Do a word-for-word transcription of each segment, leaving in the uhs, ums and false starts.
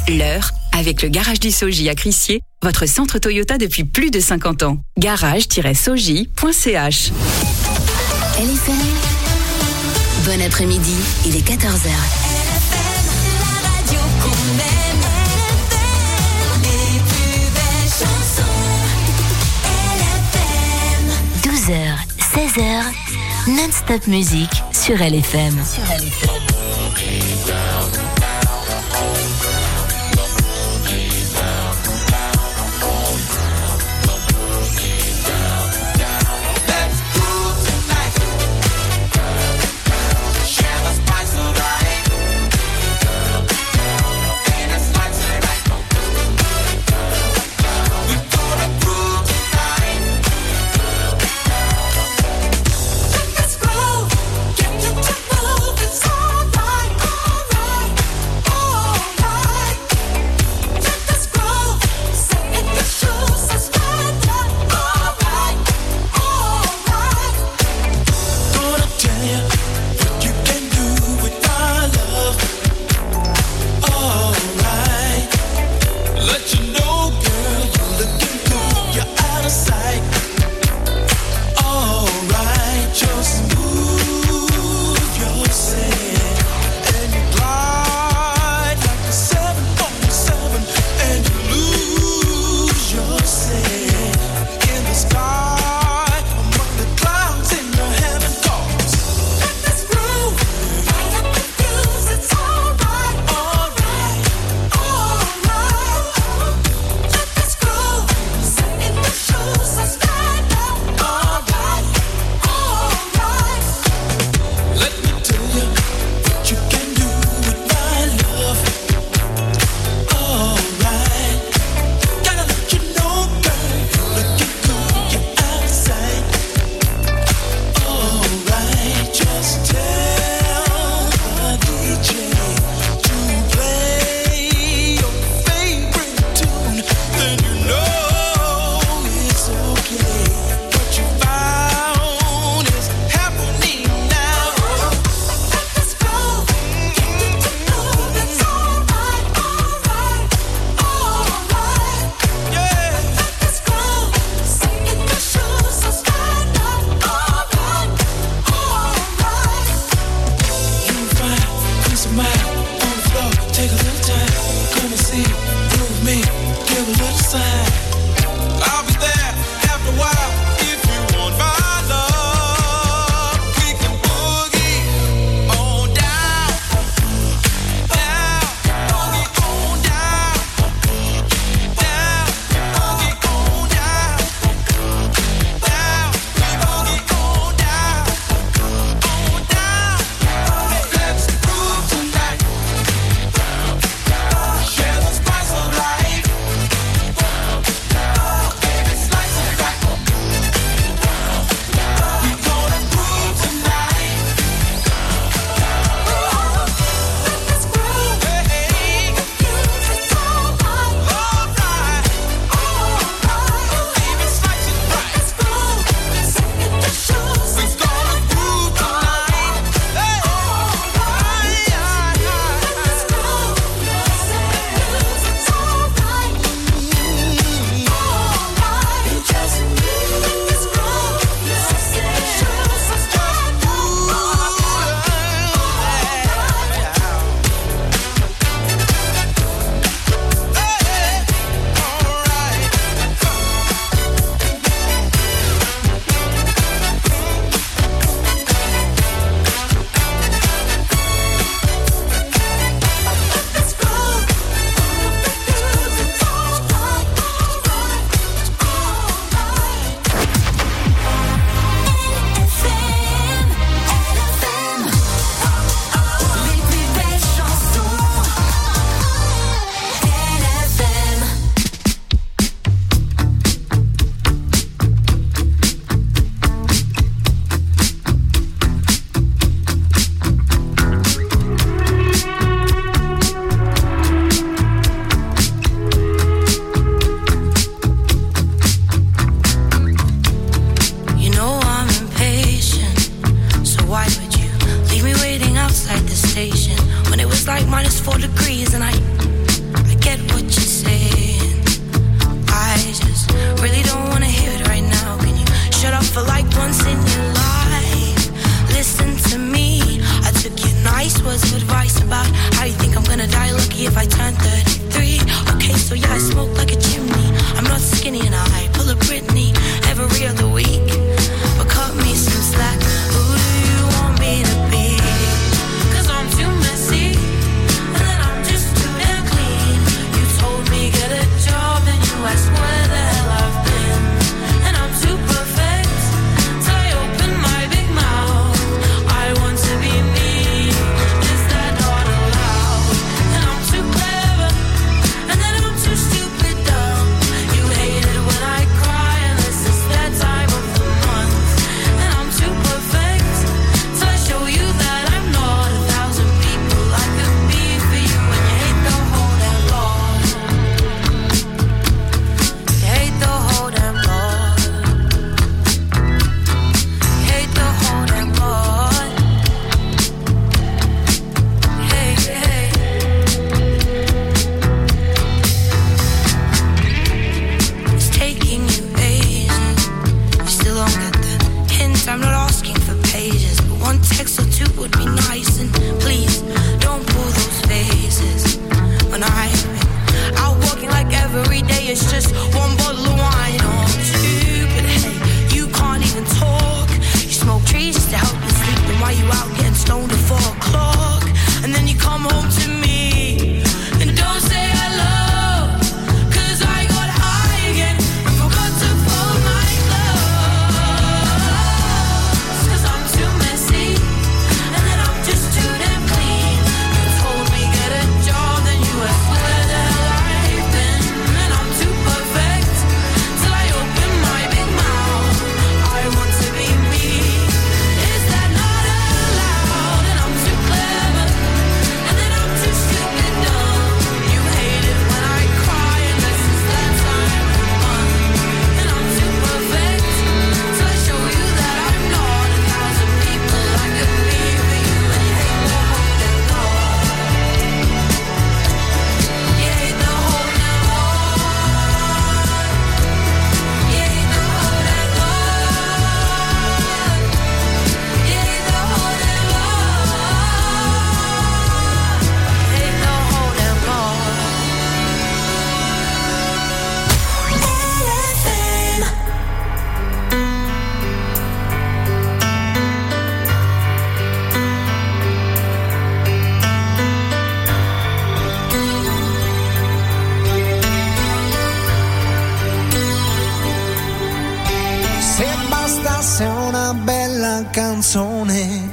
L'heure, avec le Garage du Soji à Crissier, votre centre Toyota depuis plus de cinquante ans. garage tiret soji point c h. L F M. Bon après-midi, il est quatorze heures. douze heures, seize heures, non-stop musique sur L F M. Sur L F M. like minus four degrees, and I, I was advice about how you think I'm gonna die lucky if I turn thirty-three. Okay, so yeah, I smoke like a chimney. I'm not skinny and I pull a Britney every other week. But cut me some slack. Who do you want me to be? 'Cause I'm too messy and then I'm just too damn clean. You told me get a job and you asked where the hell I've been. And I'm too perfect, so I open my big mouth. I want to be me, is that not allowed? And I'm too clever, and then I'm too stupid dumb. You hate it when I cry, and this is that time of the month. And I'm too perfect, so I show you that I'm not a thousand people I could be for you. And you hate the whole damn lot. You hate the whole damn lot. You hate the whole damn lot. Hey, hey. It's taking you ages. You still don't get the hint. I'm not asking for pages, but one text or two would be nice. And please don't pull those faces when I've been out walking like every day. It's just one bottle of wine. Oh, I'm stupid. Hey, you can't even talk. You smoke trees just to help you sleep. Then why you out getting stoned at four o'clock? And then you come home to me and don't say hello. 'Cause I got high again and forgot to fold my clothes. 'Cause I'm too messy and then I'm just too damn clean. You told me get a job, then you asked where the hell I've been. And I'm too perfect till I open my big mouth. I want to be me, is that not allowed? And I'm too clever, and then I'm too stupid dumb. You hate it when I cry, and this is that time of the month. And I'm too perfect, so I show you that I'm not a thousand people I could be for you. And you hate the whole damn lot. You hate the whole damn lot. You hate the whole damn lot. You hate the whole damn lot. Hate the whole damn lot. Se bastasse una bella canzone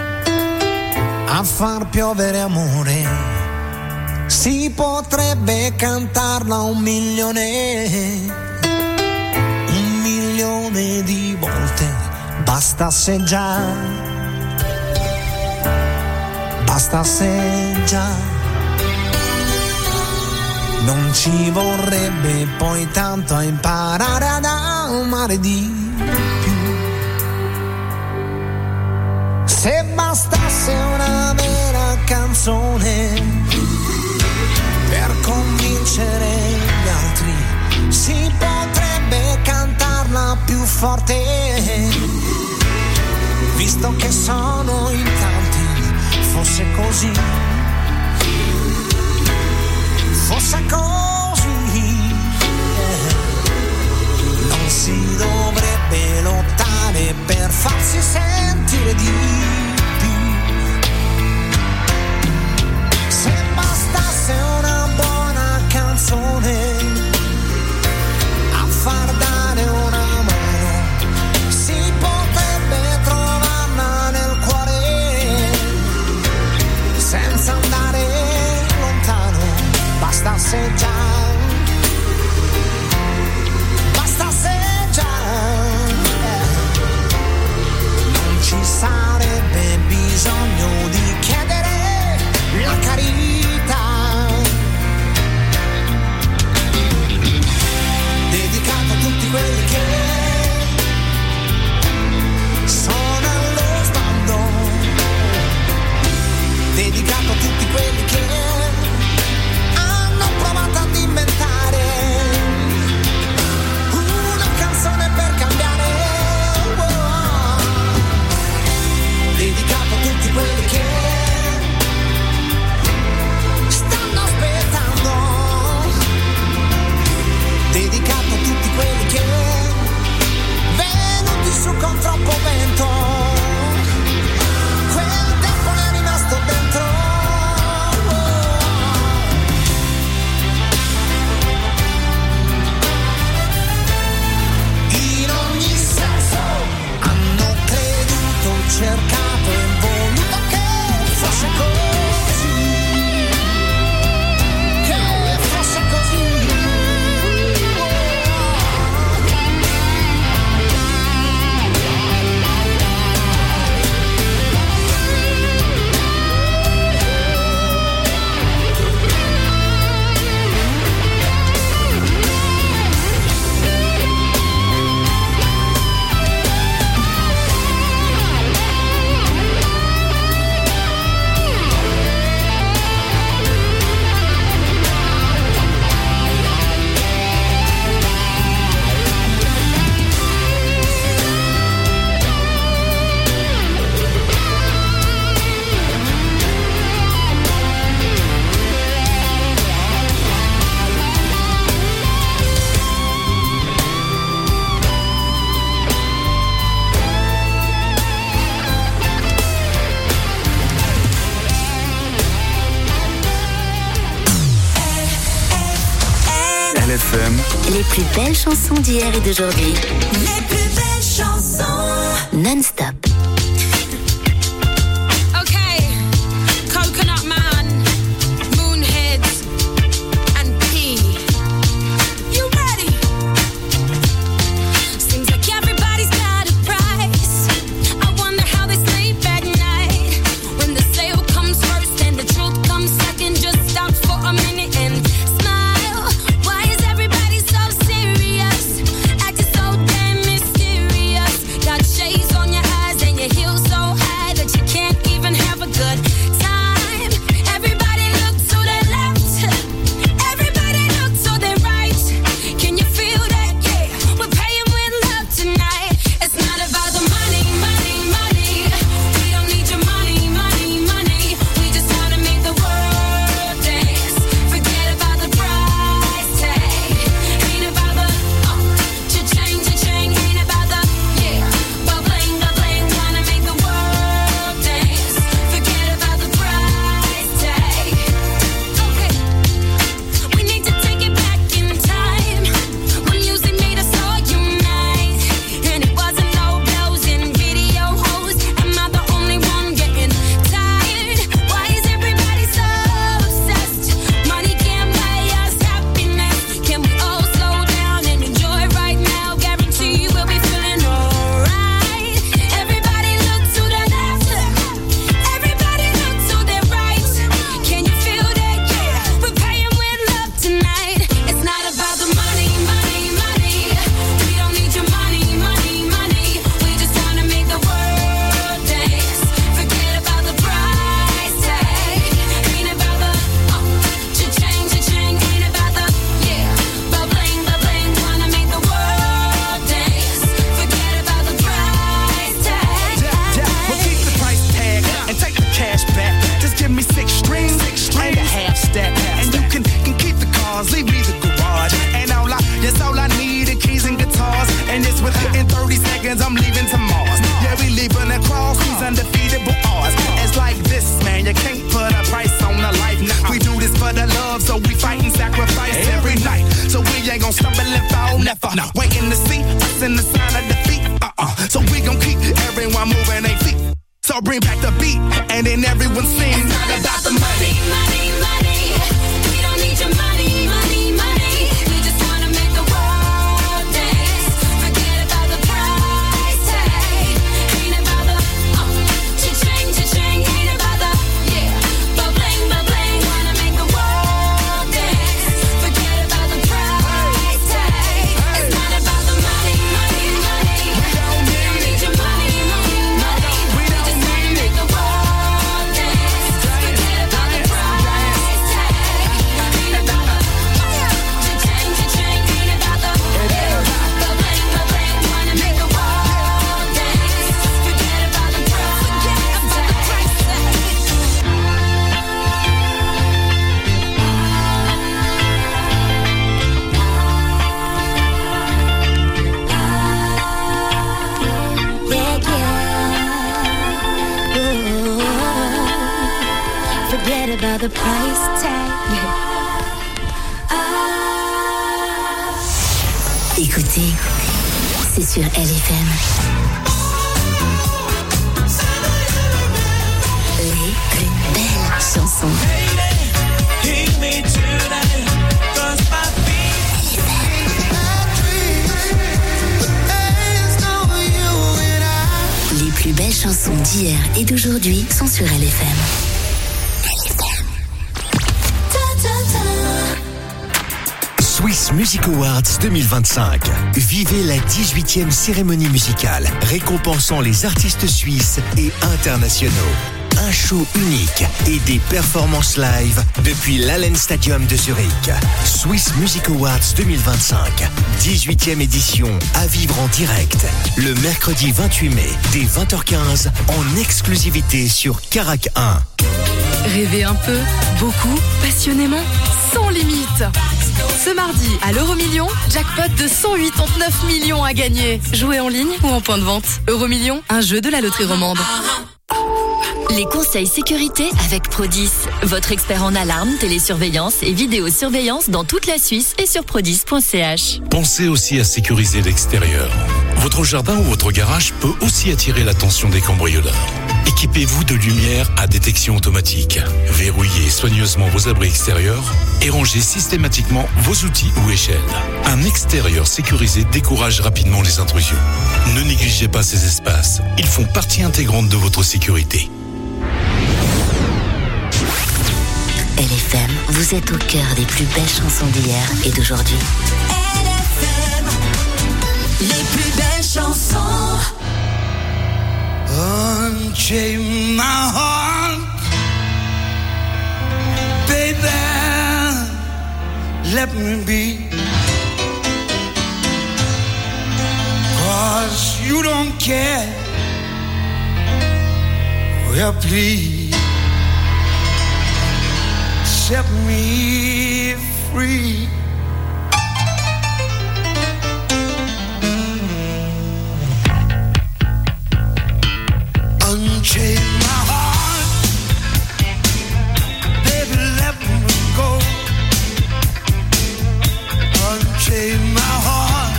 a far piovere amore, si potrebbe cantarla un milione, un milione di volte. Bastasse già, bastasse già. Non ci vorrebbe poi tanto a imparare ad amare di più. Se bastasse una vera canzone per convincere gli altri, si potrebbe cantarla più forte. Visto che sono in tanti, fosse così, fosse così, eh. Non si dovrebbe lottare per farsi sentire di più. Se bastasse una buona canzone a far dare una mano, si potrebbe trovarla nel cuore senza andare lontano. Bastasse già, bastasse già, eh. Non ci sarebbe bisogno di chiedere la carità. Dedicato a tutti quelli che sono allo sbando, dedicato a tutti quelli che hanno provato ad inventare una canzone per cambiare, oh. Dedicato a tutti quelli che F M. Les plus belles chansons d'hier et d'aujourd'hui. Les plus belles chansons. Non-stop. Okay, Coconut Man, Moonheads, and P. You ready? Seems like everybody's got a price. I wonder how they sleep at night. When the sale comes first and the truth comes second, just stop for a minute and smile. Why is everybody so serious? Acting so damn mysterious. Got shades on your eyes and your heels so high that you can't even have a good time. Everybody look to the left. Everybody look to the right. Can you feel that? Yeah, we're paying with love tonight. It's not about the money, money, money. We don't need your money, money, money. We just wanna make the world dance. Forget about the price tag. Ain't about the uh, cha-ching, cha-ching. Ain't about the yeah, but bling, but bling. Wanna make the world dance. Forget about the price tag. Okay, we need to take it back in time when music made us all unite, and it wasn't no blows in video hoes. Am I the only one getting tired? Why is everybody so obsessed? Money can't buy us happiness. Can we all slow down and enjoy right now? Guarantee we'll be feeling alright. Everybody look to the left. Everybody look to the right. Can you feel that? Yeah, we're paying with love tonight. It's not about the money, money, money. We don't need your money, money, money. We just wanna make the world dance. Forget about the price tag. Ain't about the uh, cha-ching, cha-ching. Ain't about the yeah, but bling, but bling. Wanna make the world dance. Forget about the price tag. Well, keep the price tag and take the cash back. Just give me six strings and a half stack, and you can, can keep the cars, leave me the garage. And all I, that's all I need are keys and guitars. And it's within thirty seconds I'm leaving to Mars. Yeah, we leaving across these undefeatable odds. It's like this, man, you can't put a price on a life. Nah, we do this for the love, so we fight and sacrifice every night. So we ain't gon' stumble and fall, never. No. Waiting to see us in the sign of defeat. Uh-uh. So we gon' keep everyone moving their feet. So bring back the beat, and then everyone sings. It's not about the money, money, money. We don't need your money, money, money. We just wanna make the world dance. Forget about the price tag. Ain't about the uh, cha-ching, cha-ching. Ain't about the yeah, but bling, but bling. Wanna make the world dance. Forget about the price tag. It's not about the money, money, money. We don't need your money, money, money. We just wanna make the world dance. Forget about the price tag. Ain't about the cha-ching, cha-ching. Ain't about the yeah, but bling, but bling. Wanna make the world dance. Forget about the price Yeah, yeah. Ooh. Forget about the price tag. Écoutez, c'est sur L F M. Les plus belles chansons. Les plus belles chansons d'hier et d'aujourd'hui sont sur L F M. Swiss Music Awards deux mille vingt-cinq. Vivez la dix-huitième cérémonie musicale récompensant les artistes suisses et internationaux. Un show unique et des performances live depuis l'Allen Stadium de Zurich. Swiss Music Awards deux mille vingt-cinq, dix-huitième édition à vivre en direct le mercredi vingt-huit mai dès vingt heures quinze en exclusivité sur Carac un. Rêvez un peu, beaucoup, passionnément, sans limite. Ce mardi, à l'Euromillion, jackpot de cent quatre-vingt-dix-neuf millions à gagner. Jouez en ligne ou en point de vente. Euromillion, un jeu de la loterie romande. Les conseils sécurité avec Prodis, votre expert en alarme, télésurveillance et vidéosurveillance dans toute la Suisse et sur prodis point c h. Pensez aussi à sécuriser l'extérieur. Votre jardin ou votre garage peut aussi attirer l'attention des cambrioleurs. Équipez-vous de lumières à détection automatique. Verrouillez soigneusement vos abris extérieurs et rangez systématiquement vos outils ou échelles. Un extérieur sécurisé décourage rapidement les intrusions. Ne négligez pas ces espaces. Ils font partie intégrante de votre sécurité. L F M, vous êtes au cœur des plus belles chansons d'hier et d'aujourd'hui. L F M, les plus belles chansons. Unchain my heart, baby, let me be. 'Cause you don't care. Well, please set me free. Unchain my heart, baby, let me go. Unchain my heart,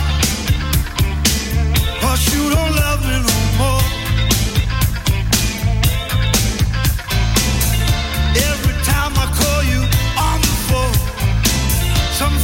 'cause you don't love me no more. Every time I call you on the phone, some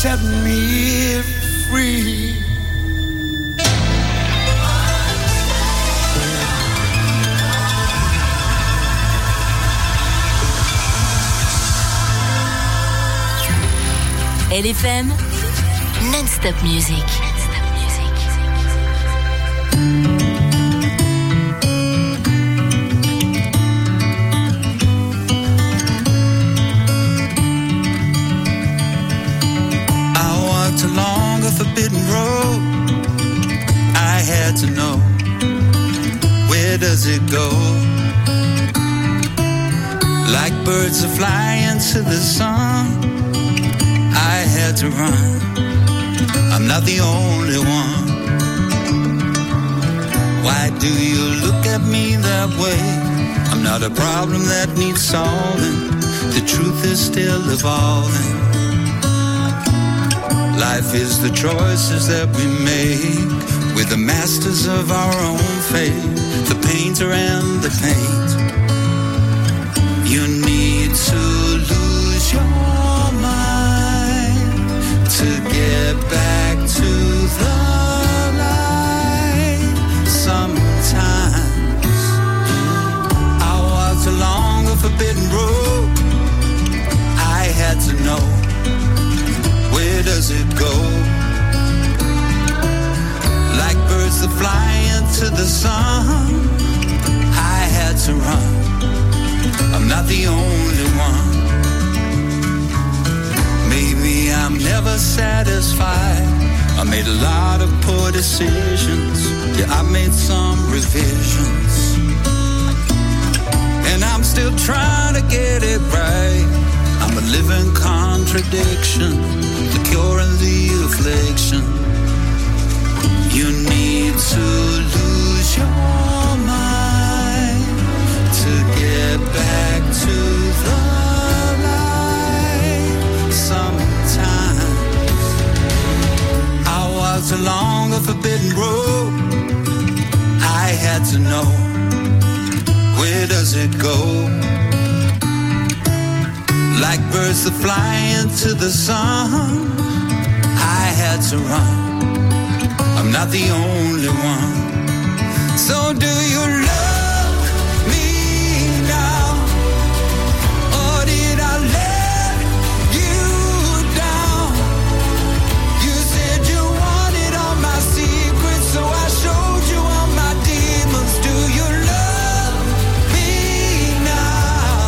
set me free. L F M, non-stop music. Along a forbidden road, I had to know, where does it go? Like birds that fly into the sun, I had to run. I'm not the only one. Why do you look at me that way? I'm not a problem that needs solving. The truth is still evolving. Life is the choices that we make. We're the masters of our own fate, the painter and the paint. You need to lose your mind to get back to the light. Sometimes I walked along a forbidden road. I had to know, where does it go? Like birds that fly into the sun, I had to run. I'm not the only one. Maybe I'm never satisfied. I made a lot of poor decisions. Yeah, I made some revisions. And I'm still trying to get it right. I'm a living contradiction, the cure and the affliction. You need to lose your mind to get back to the light. Sometimes I walked along a forbidden road. I had to know, where does it go? Like birds that fly into the sun, I had to run. I'm not the only one. So do you love me now? Or did I let you down? You said you wanted all my secrets, so I showed you all my demons. Do you love me now?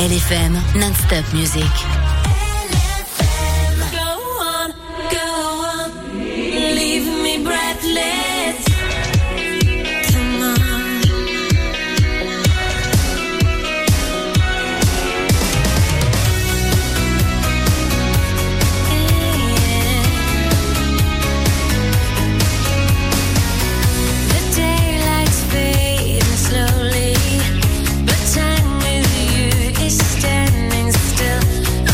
L F M, non-stop music. Slowly, but time with you is standing still.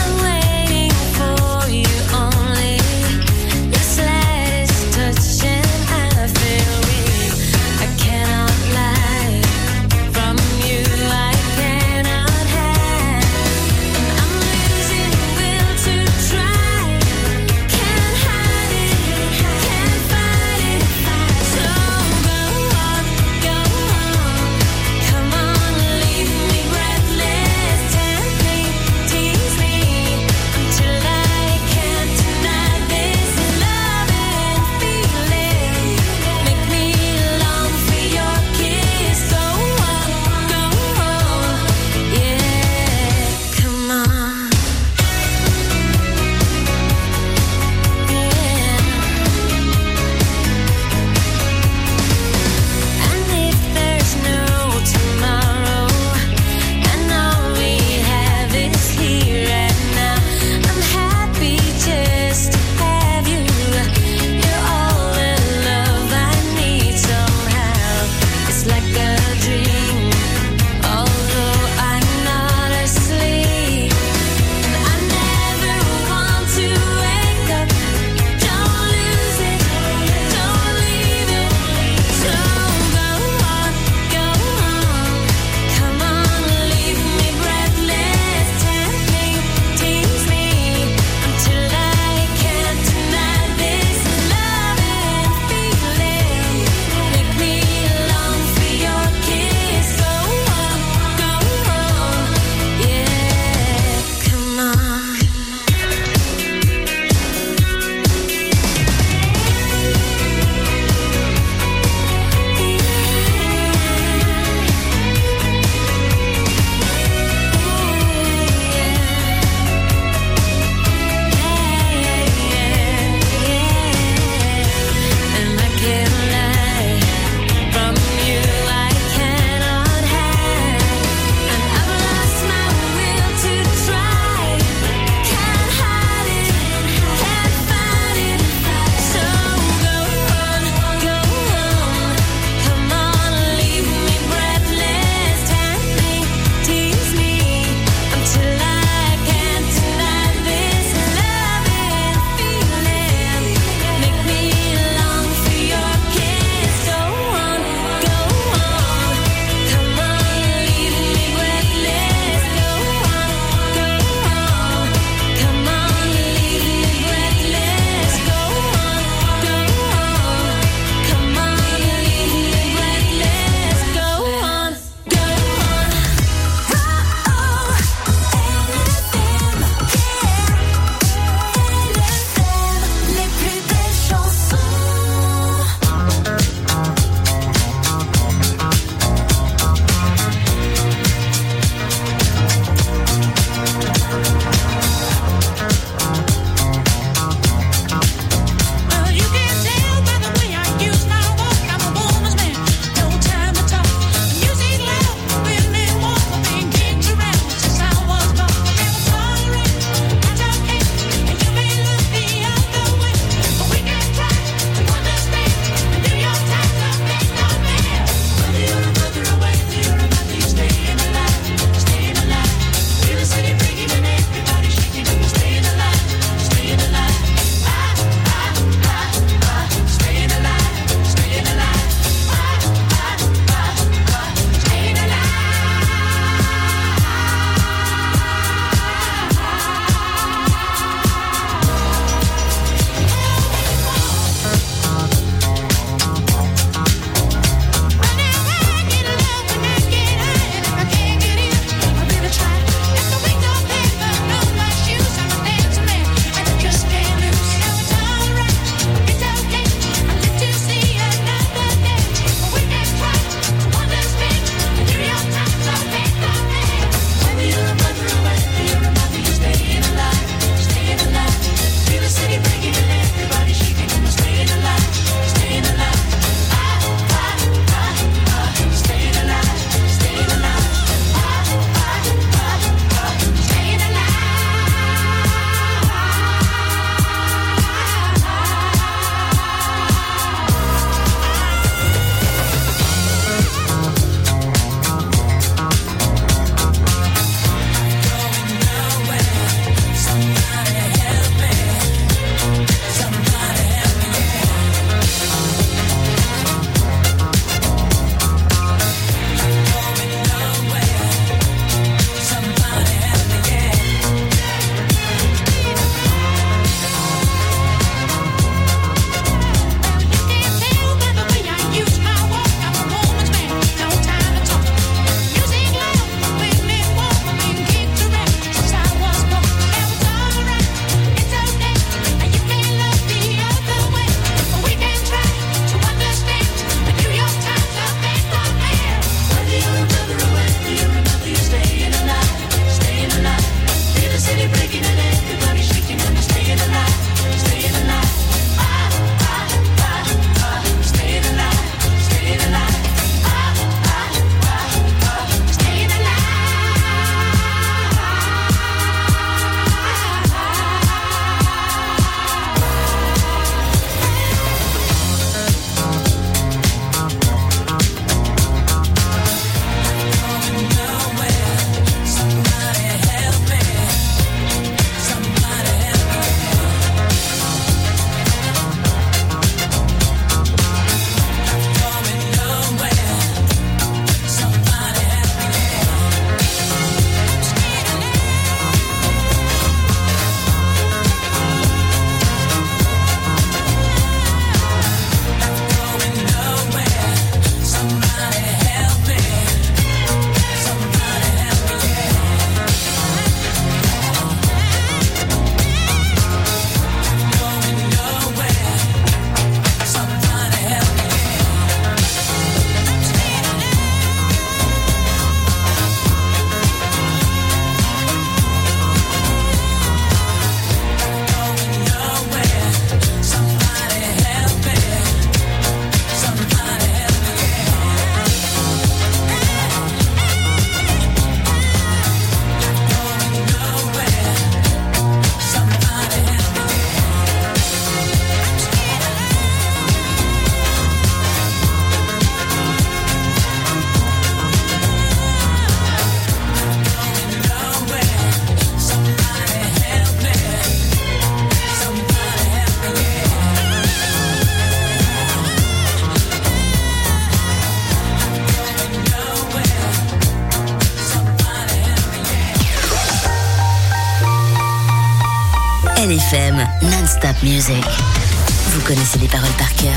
F M, non-stop music. Vous connaissez les paroles par cœur.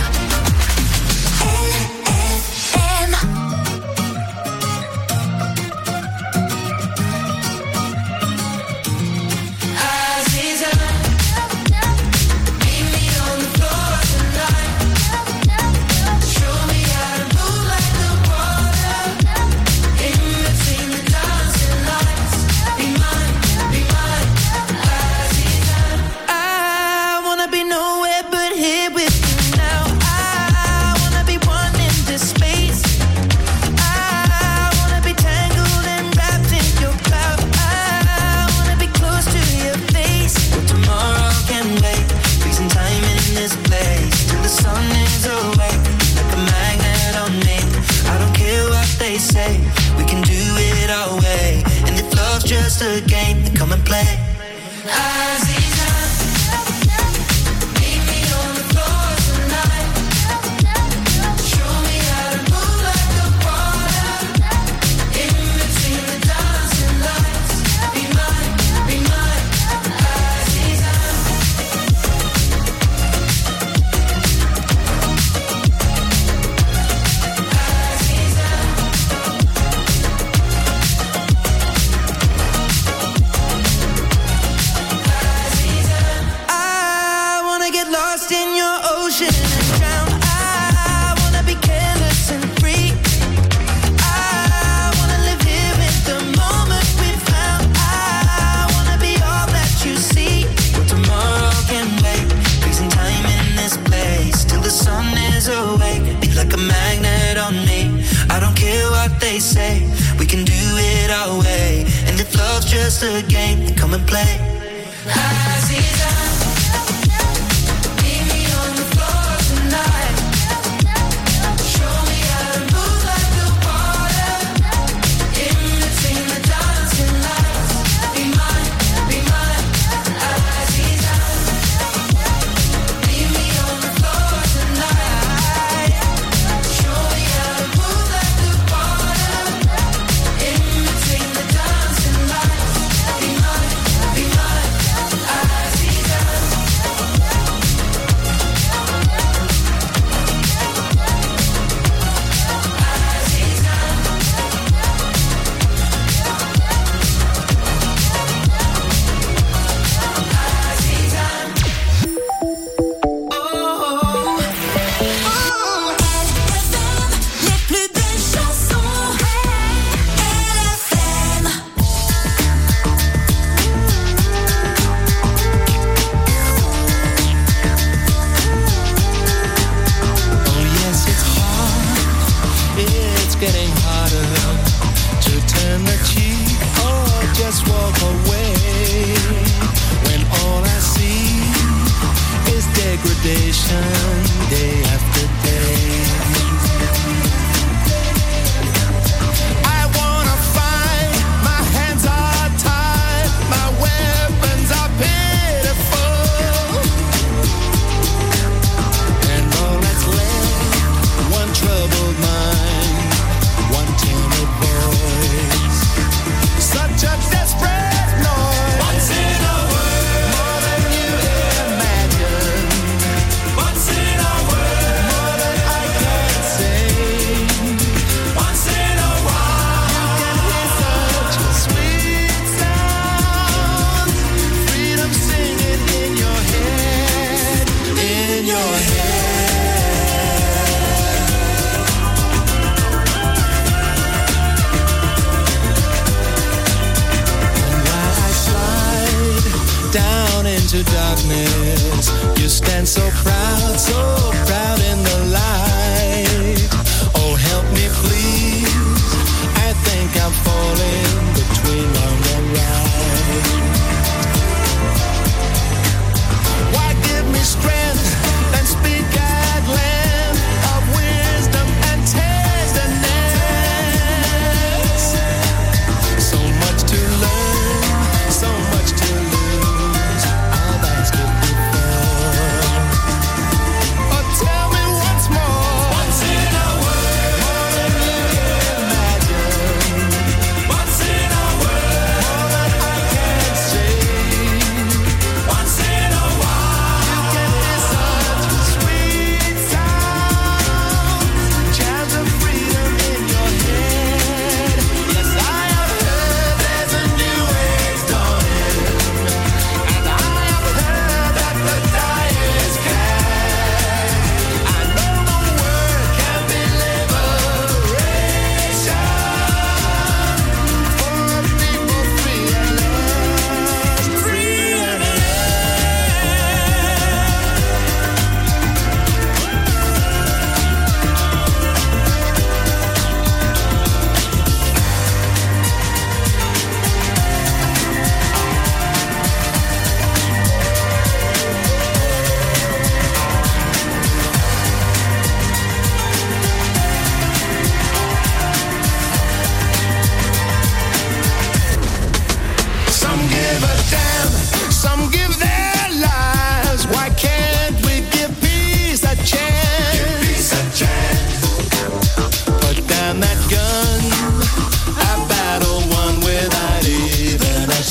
A game, come and play. Just a game, come and play.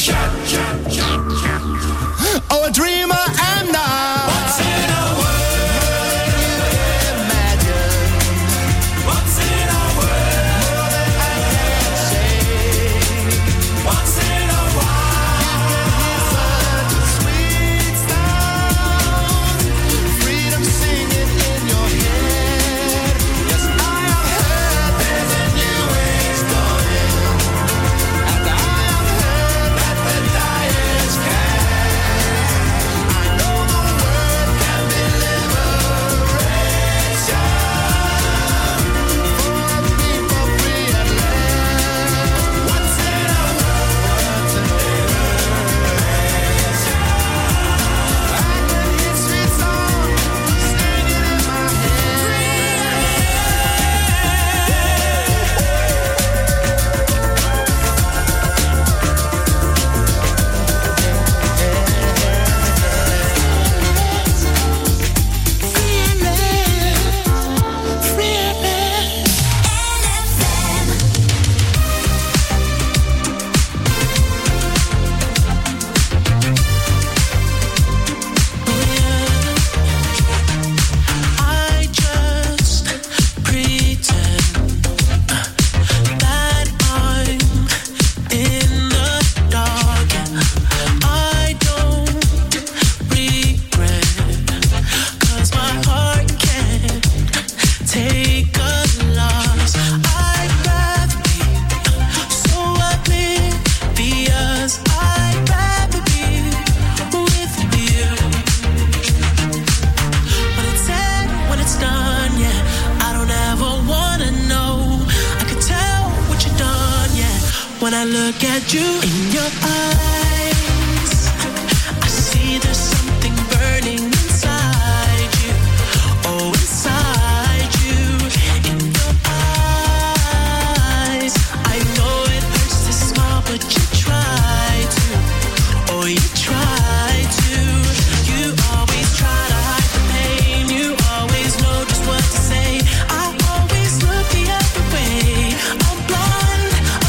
Oh, a dreamer am not. What's in a word you imagine? What's in a word more than I can say? Once in a while you can hear such a sweet sound, freedom singing in your head. Yes, I have heard there's a new age dawning, and I have heard that the dyers can. When I look at you in your eyes, I see there's something burning inside you. Oh, inside you, in your eyes. I know it hurts to smile, but you try to. Oh, you try to. You always try to hide the pain. You always know just what to say. I always look the other way. I'm blind.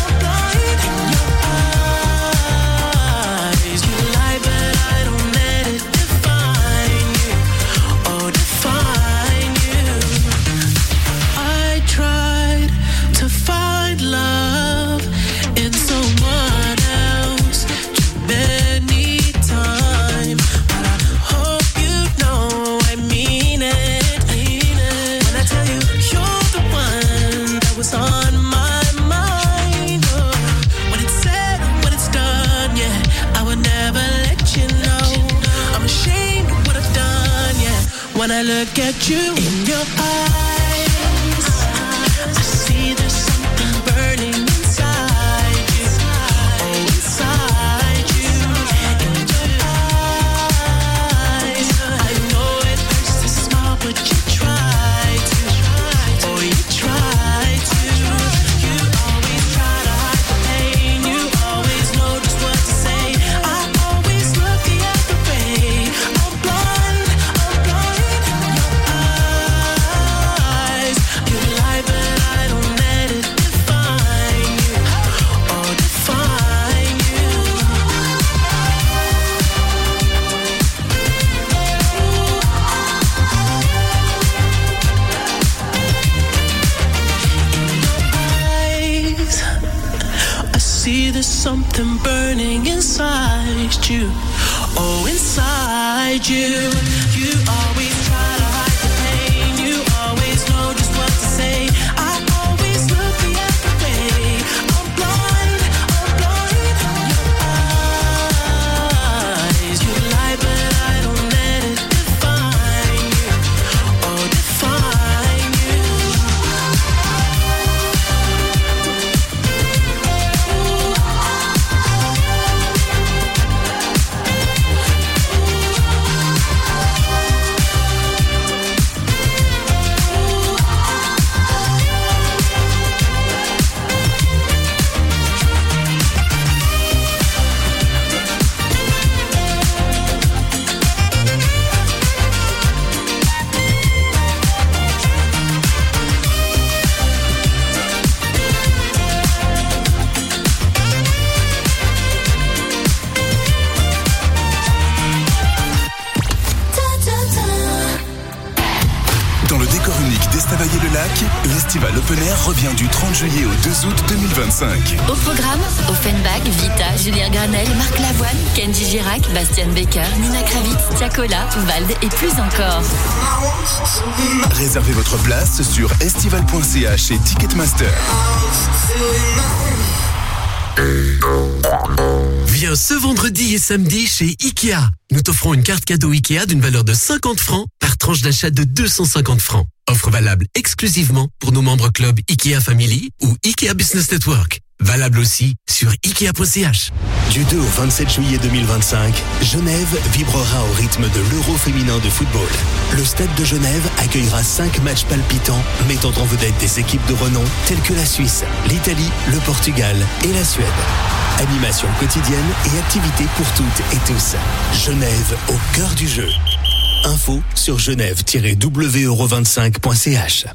When I look at you in your eyes, I see there's something burning inside you. Oh, inside you, in your eyes. I know it hurts to smile, but you try to. Oh, you try to. You always try to hide the pain. You always know just what to say. I always look the other way. I'm blind. I'm blind. See there's something burning inside you. Oh, inside you. You always try to hide the pain. You always know just what to say. I always look the other way. I'm blind. I'm blind. Your eyes. You lie, but I don't let it define you. Oh, define you. festival open air revient du trente juillet au deux août deux mille vingt-cinq. Au programme, Offenbach, Vita, Julien Granel, Marc Lavoine, Kenji Girac, Bastian Becker, Nina Kravitz, Tiakola, Vald et plus encore. Réservez votre place sur estival point c h et Ticketmaster. Viens ce vendredi et samedi chez Ikea. Nous t'offrons une carte cadeau Ikea d'une valeur de cinquante francs par tranche d'achat de deux cent cinquante francs. Offre valable exclusivement pour nos membres club Ikea Family ou Ikea Business Network. Valable aussi sur ikea point c h. Du deux au vingt-sept juillet deux mille vingt-cinq, Genève vibrera au rythme de l'Euro féminin de football. Le Stade de Genève accueillera cinq matchs palpitants mettant en vedette des équipes de renom telles que la Suisse, l'Italie, le Portugal et la Suède. Animation quotidienne et activités pour toutes et tous. Genève au cœur du jeu. Info sur genève tiret w euro vingt-cinq point c h.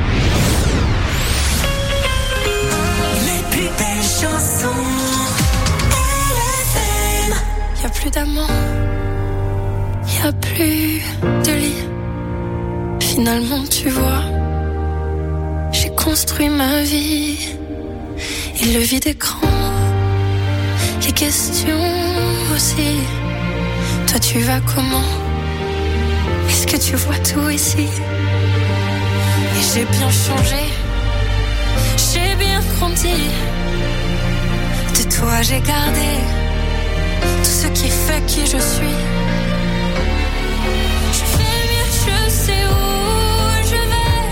Y'a plus d'amant, y'a plus de lit. Finalement, tu vois, j'ai construit ma vie. Et le vide écran, les questions aussi. Toi, tu vas comment? Est-ce que tu vois tout ici? Et j'ai bien changé, j'ai bien grandi. De toi, j'ai gardé tout ce qui fait qui je suis. Je fais mieux, je sais où je vais.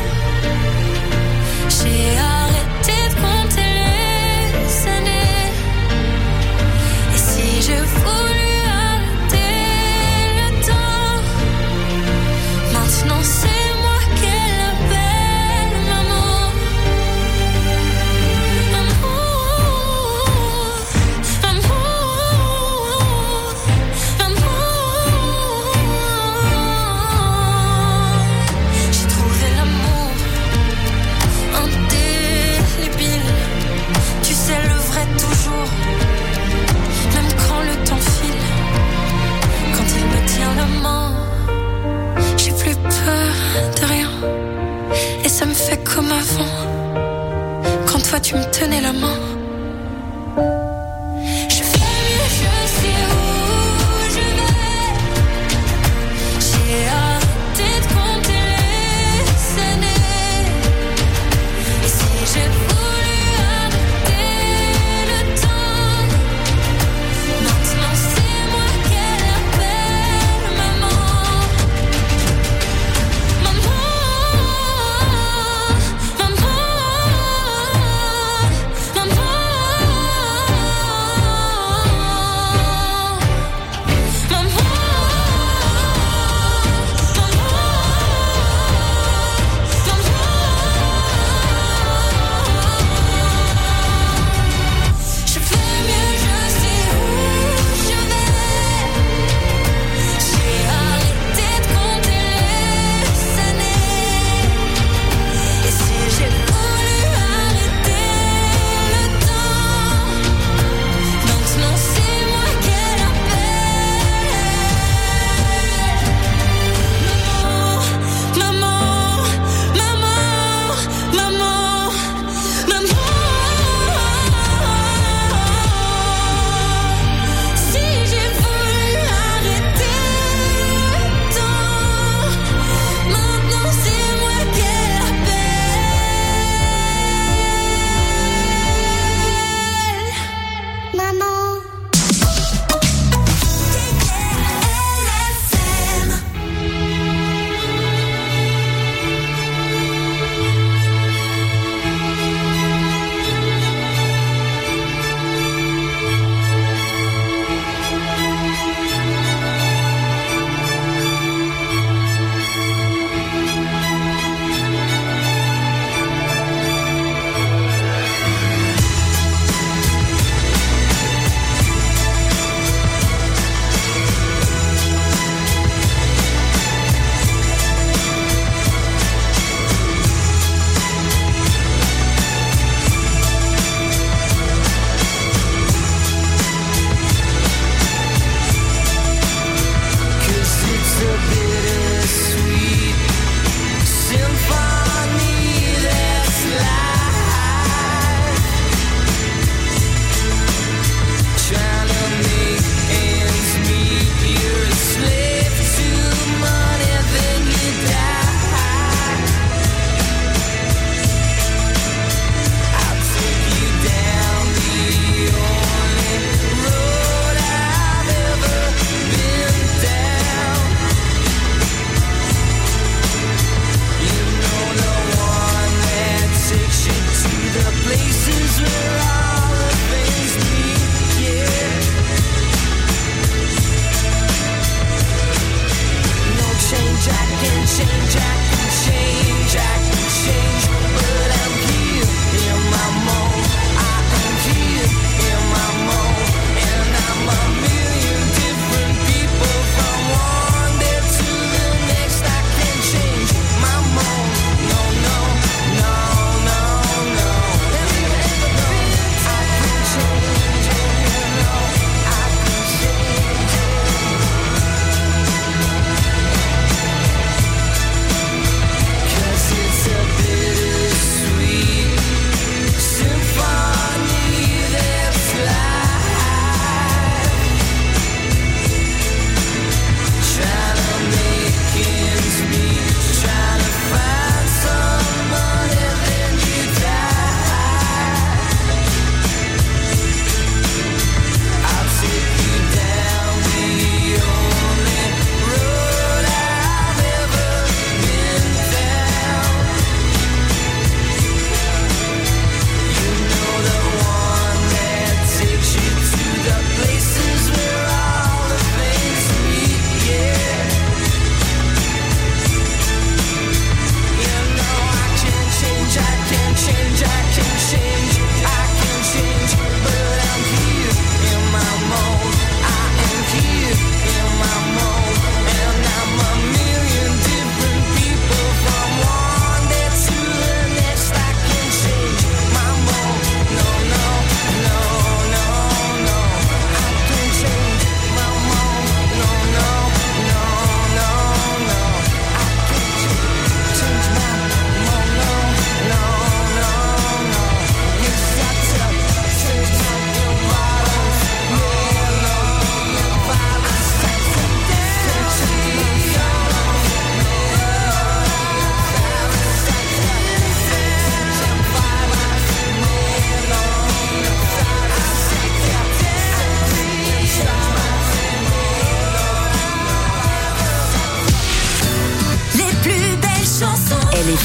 J'ai arrêté de compter les années. Et si je voulais arrêter le temps, maintenant c'est moi qu'elle appelle maman. J'ai plus peur de rien. Et ça me fait comme avant, quand toi tu me tenais la main. Je fais mieux, je sais où je vais. J'ai arrêté de compter les années. Et si j'ai voulu arrêter le temps, maintenant c'est moi qu'elle appelle maman. Maman, maman, maman.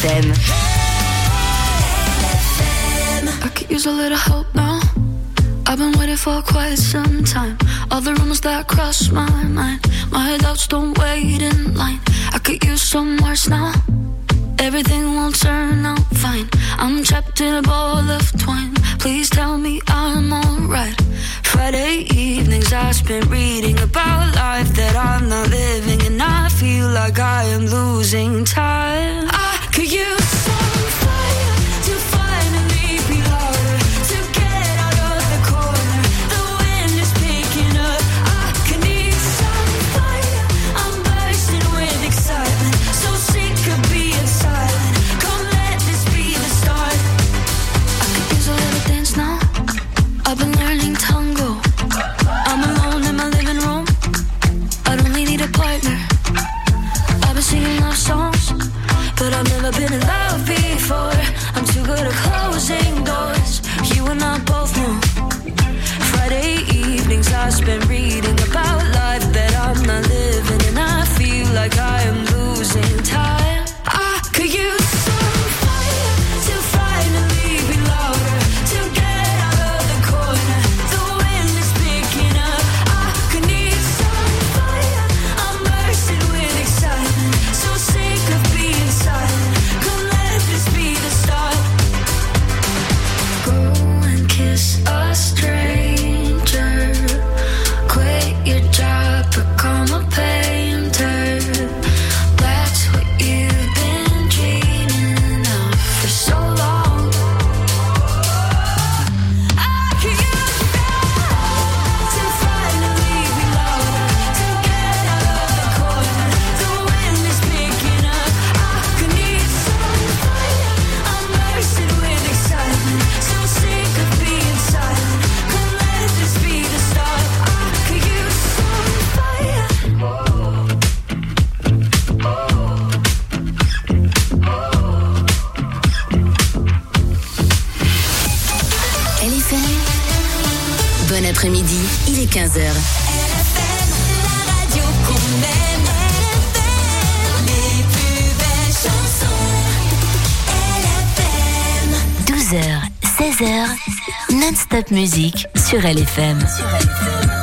M. I could use a little help now. I've been waiting for quite some time. All the rumors that cross my mind, my doubts don't wait in line. I could use some words now. Everything won't turn out fine. I'm trapped in a ball of twine. Please tell me I'm alright. Friday evenings I spend reading about life that I'm not living, and I feel like I am losing time. I could use some fire to finally be louder, to get out of the corner. The wind is picking up. I could need some fire. I'm bursting with excitement, so sick of being silent. Come let this be the start. I could use a little dance now. I've been learning tango. I'm alone in my living room. I don't really need a partner. I've been singing love songs, but I've never been in love before. I'm too good at closing doors. You and I both know. Friday evenings I spend reading about life that I'm not living, and I feel like I am losing time. I could use some fire to finally be louder, to get out of the corner. The wind is picking up. I could need some fire. I'm bursting with excitement, so sick of being silent. Come let this be the start. Go and kiss a stranger. Quit your job, become a painter. That's what you've been dreaming of for so long. I could use that to finally be louder, to get out of the corner. The wind is picking up. I could need some fire. I'm bursting with excitement, so sick of being silent. Come let this be the start. I could use some fire. L F M. Bon après-midi, il est quinze heures. La radio qu'on aime, les plus belles chansons. L F M. douze heures, seize heures, non-stop musique sur L F M.